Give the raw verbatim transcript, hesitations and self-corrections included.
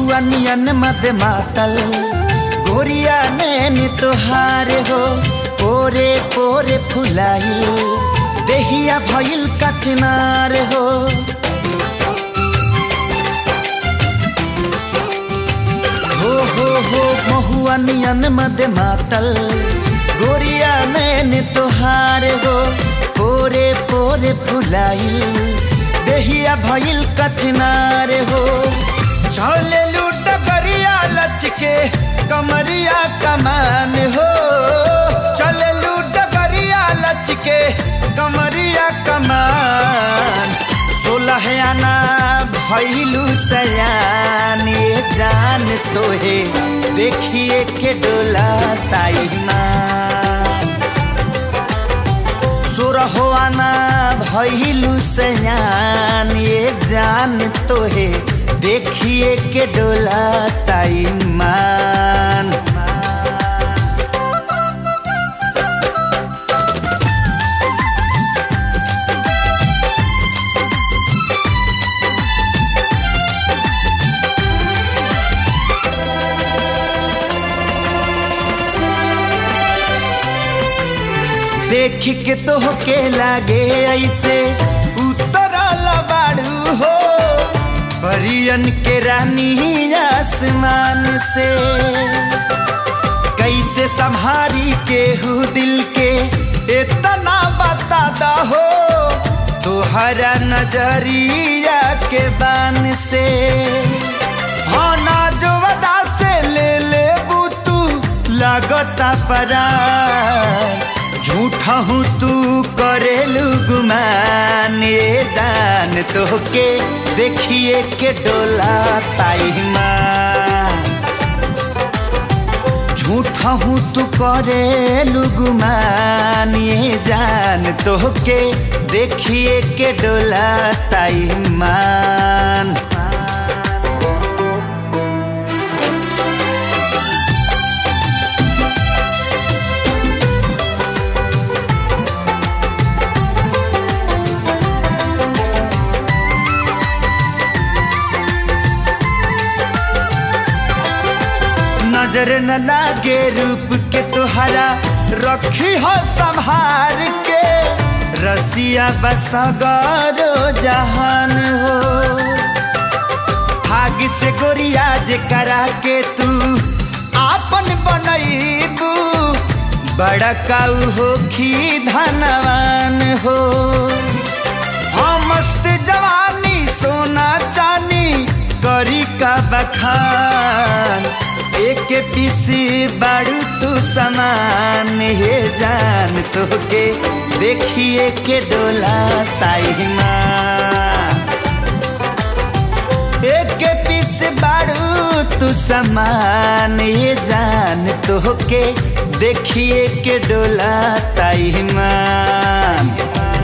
महुआ नियन मद मातल गोरिया नैन तोहार हो पोरे पोरे फुलाइल देहिया भइल कचनार हो। हो हो हो महुआ नियन मद मातल गोरिया नैन तोहार हो पोरे पोरे फुलाइल देहिया भइल कचनार हो। चले लूट गरिया लचके कमरिया कमान हो चले लूट गरिया लचके कमरिया कमान। सोलह आना भइलू सयान ये जान तोहे देखिए के डोला ताई मान। सोरहो आना भइलू सयान ये जान तोहे देखिए के डोला ताई मान। देख के तो के लागे ऐसे उतरल बाड़ू हो परियन के रानी आसमान से। कैसे संभारी के हु दिल के इतना बता दा हो तोहरा नजरिया के बान से। हाँ ना जो वदा से ले ले तू लगता परा झूठा हूँ तू करेलू गुमान ये जान तो के देखिए के डोला ताई मान। झूठा हूँ तू करेलू गुमान ये जान तो के देखिए के डोला ताई मान। नजर न लागे रूप के तोहरा रखी हो संभार के रसिया बसगारो जहान हो। भाग से गोरिया जे करा के तू आपन बनईबू बड़ा काऊ हो खी धनवान हो। हाँ मस्त जवानी सोना चानी करी का बखान एक पीसी बाड़ू तू समान हे जान तो के देखिए के डोला ताई मान। एक पीस बाड़ू तू समान हे जान तो के देखिए के डोला ताई मान।